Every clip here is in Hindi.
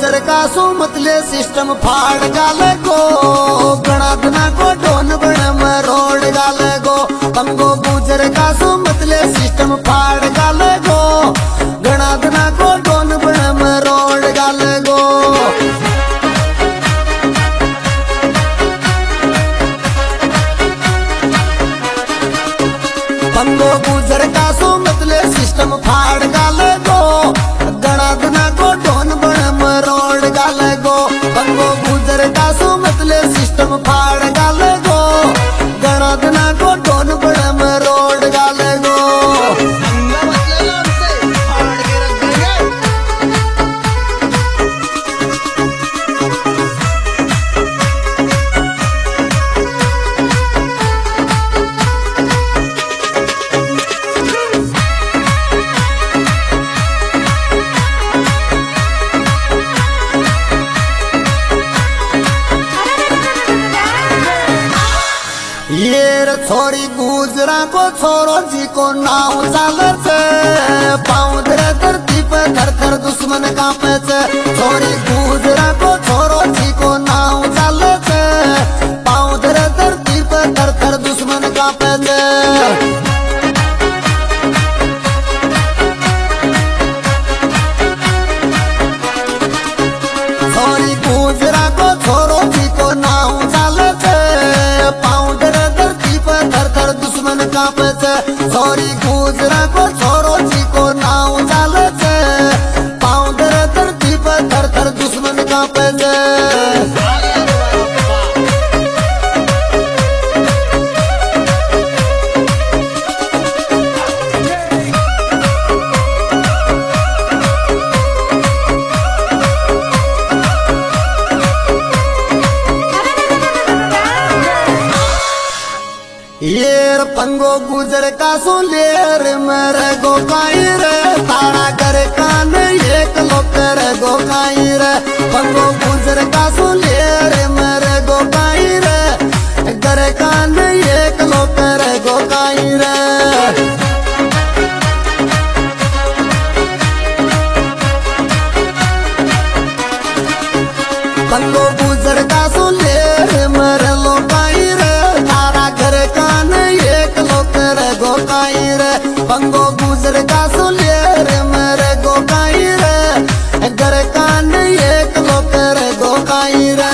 गुजर का सो मतले सिस्टम फाड़ गाल गो गणा दना को डोन बण मरोड़ गाल गो पंगो गुजर का सो मतले सिस्टम फाड़ गाल गो गणा दना को डोन बण मरोड़ गाल गो पंगो गुजर का सो मतले सिस्टम फाड़ गाल गो गणा दना को डोन बण मरोड़ गाल गो पंगो गुजर का सो मतले सिस्टम फाड़ गाल गो गणा दना को डोन बण मरोड़ गाल गो छोरी गुजरा को छोरो जी को नाव चाले छे पाँव धरे धरती पे थर थर दुश्मन कांपे छे छोरी गुजरा को छोरो जी को नाव चाले छे पाँव धरे धरती पे थर थर दुश्मन कांपे छे छोरी गुजरा को छोरो जी को नाव चाले छे पाँव धरे थर थर दुश्मन कांपे छे छोरी गुजरा को छोरो जी को नाव चाले छे पाँव धरे धरती पे थर थर दुश्मन कांपे छे येर पंगो गुजर का सो लेर मेरे गो काई रे तारा कर कान एक लोकर गो काई रे पंगो गुजर का सो लेर मेरे गो काई रे कर कान एक लोकर गो काई रे पंगो गुजर का सो लेर मेरे लो काई रे तारा घर कान एक लोकर गो काई रे पंगो गुजर का सो लेर मेरे गो काई रे घर कान एक लोकर गो काई रे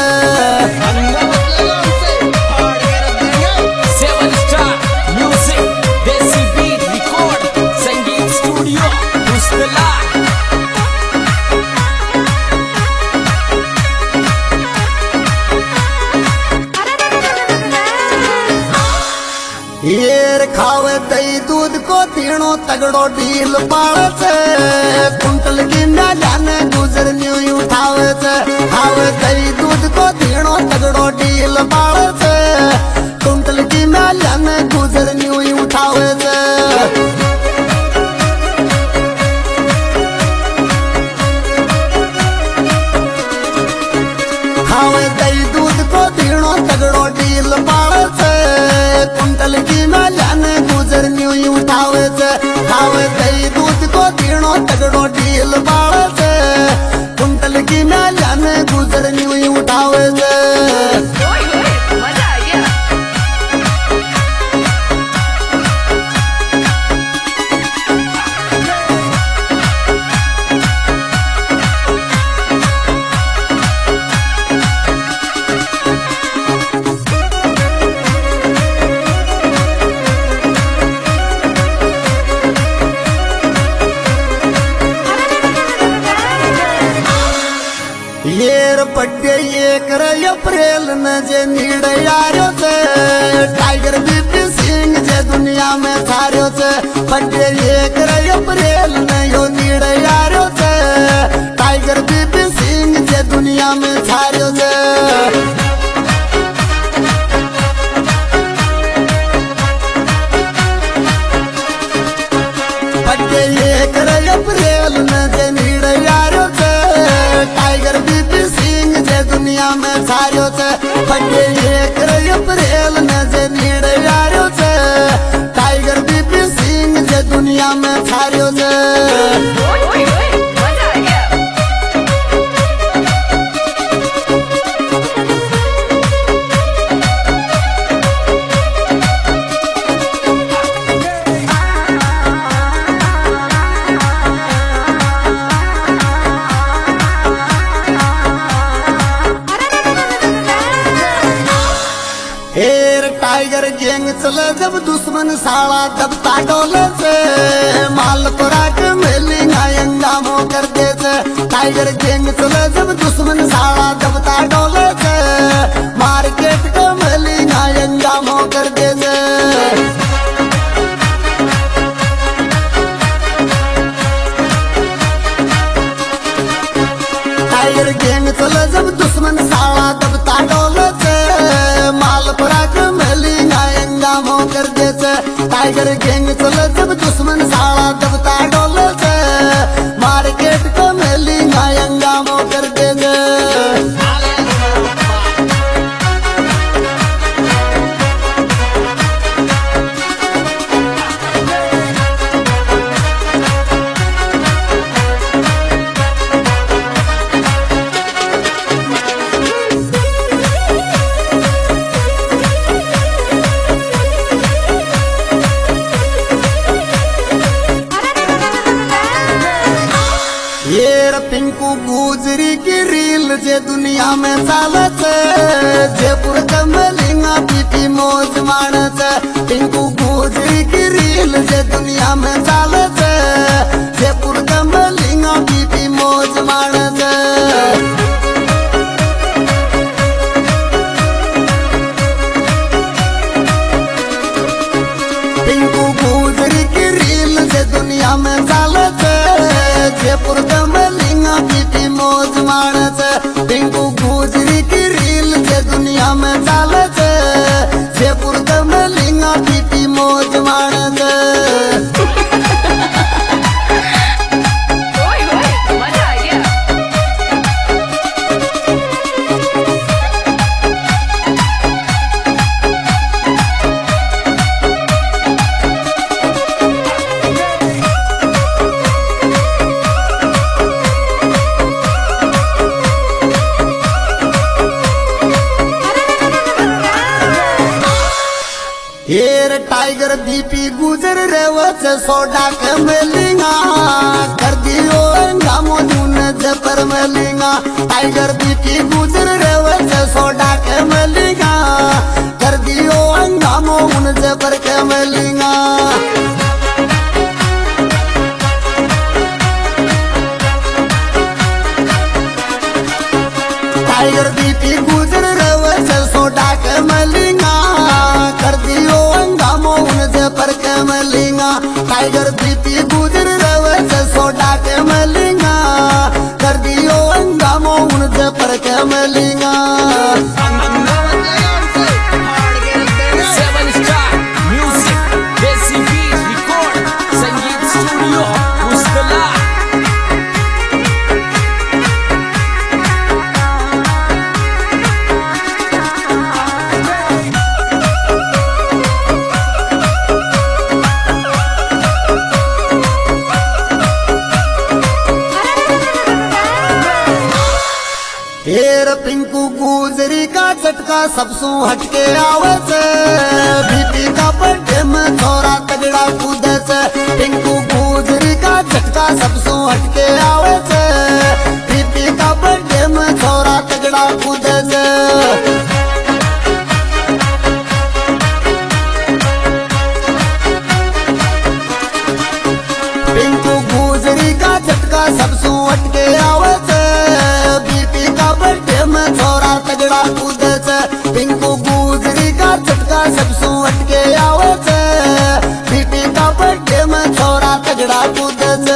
येर खावे दही दूध को तीणो तगड़ो ढील पाड़े छे कुंटल की जाने गुजर न्यू उठावे छे खावे दही दूध को तीणो तगड़ो ढील पाड़े छे कुंटल की जाने गुजर न्यू उठावे छे खावे दही दूध को तीणो तगड़ो ढील पाड़े छे कुंटल की जाने गुजर न्यू उठावे छे खावे दही दूध को तीणो तगड़ो ढील पाड़े छे कुंटल की जाने गुजर न्यू उठावे छे येर पट्टे एक रे अप्रैल न जे नीड़ यारो छे टाइगर बीपी सिंह जे दुनिया में थारो छे पट्टे एक रे अप्रैल न यो नीड़ यारो छे टाइगर बीपी सिंह जे दुनिया में थारो छे पट्टे एक रे अप्रैल न जे नीड़ यारो छे टाइगर बीपी सिंह जे दुनिया में थारो छे पट्टे एक रे अप्रैल न जे नीड़ यारो छे टाइगर बीपी सिंह जे दुनिया में थारो छे गैंग चले जब दुश्मन साला दबता डोले से मालपुरा के मेलिंग हंगामो कर दे से। टाइगर गैंग चले जब दुश्मन साला दबता डोले से मार्केट के मेलिंग हंगामो कर दे से। टाइगर गैंग चले जब दुश्मन साला दबता डोले से मालपुरा के मेलिंग हंगामो कर दे से। टाइगर गैंग चले जब दुश्मन साला दबता डोले से मार्केट के मेलिंग हंगामो कर दे से। पिंकू गुजरी की रील जे दुनिया में चालत जयपुर के मेलिंगा पीटी मौज मानत। पिंकू गुजरी की रील जे दुनिया में चालत जयपुर के मेलिंगा पीटी मौज मानत। पिंकू गुजरी की रील जे दुनिया में चालत जयपुर के मेलिंगा पीटी मौज मानत। पिंकू गुजरी की रील जे दुनिया में चालत जयपुर के मेलिंगा पीटी मौज मानत। हेर टाइगर बीपी गुजर रेवच सोडा के मेलिंगा कर दियो हंगामो जून जपर मेलिंगा। टाइगर बीपी गुजर रेवच सोडा के मेलिंगा कर दियो हंगामो उन जपर के मेलिंगा। टाइगर बीपी गुजर रेवच सोडा के मेलिंगा कर दियो हंगामो उन जपर के मेलिंगा। टाइगर बीपी गुजर रेवच सोडा के मेलिंगा कर दियो हंगामो उन जपर के मेलिंगा। हेर पिंकू गुजरी का झटका सबसू हटके आवे से बीपी का बर्थडे में छोरा तगड़ा कूदे से। पिंकू गुजरी का झटका सबसू हटके आवे से बीपी का बर्थडे में छोरा तगड़ा कूदे से। पिंकू गुजरी का झटका सबसू हटके आवे से बीपी का बर्थडे में छोरा तगड़ा कूदे से। पिंकू गुजरी का झटका सबसू हटके आवे से बीपी का बर्थडे में छोरा तगड़ा कूदे से।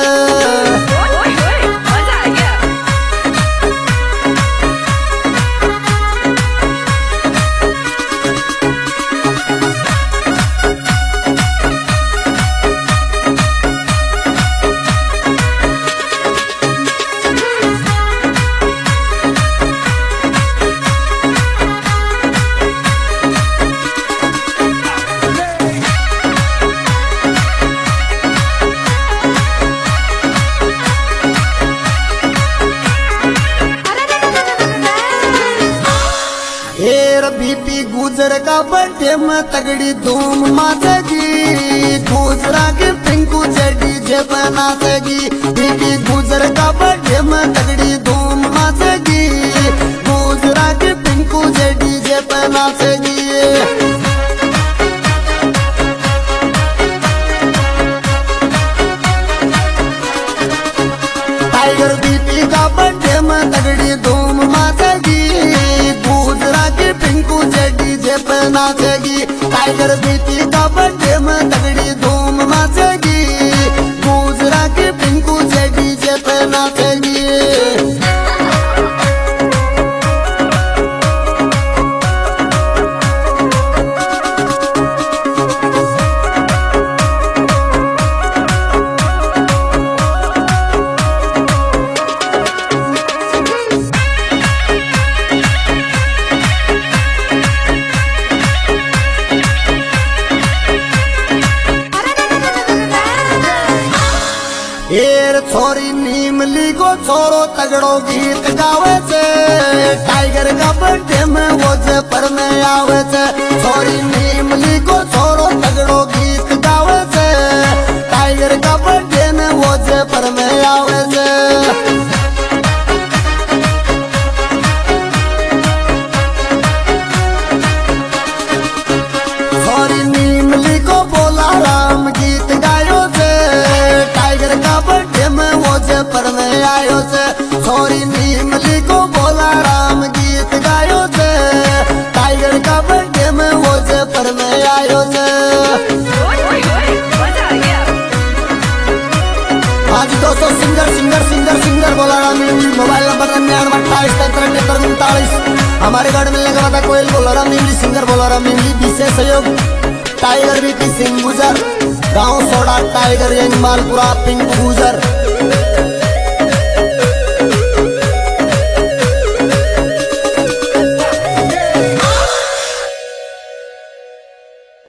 बीपी गुजर का बर्थडे में तगड़ी धूम माचेगी। गुजरा के पिंकू से डीजे पे नाचेगी। बीपी गुजर का बर्थडे में तगड़ी धूम माचेगी। गुजरा के पिंकू से डीजे पे नाचेगी। टाइगर बीती का बर्थडे में तगड़ी धूम मचेगी, गुजरा की पिंकू जे डीजे पे नाचेगी। एर छोरी नीमली को छोरो तगड़ो गीत गावे छे, टाइगर का बर्थडे में वो जयपुर में आवे छे। छोरी नीमली को छोरो तगड़ो गीत गावे छे, टाइगर का बर्थडे में वो जयपुर में आवे छे। छोरी नीमली को बोला राम गीत गायो छे, टाइगर का बर्थडे में वो जयपुर में आयो छे। छोरी नीमली को बोला राम गीत गायो छे, टाइगर का बर्थडे में वो जयपुर में आयो छे। आज दोस्तों सिंगर बोला राम मोबाइल नंबर 9928 हमारे घर मिलने का पता कोयल बोला राम सिंगर बोला राम विशेष सहयोग टाइगर बीपी सिंह गुजर, गाँव Soda tiger young Malpura pink गुजर।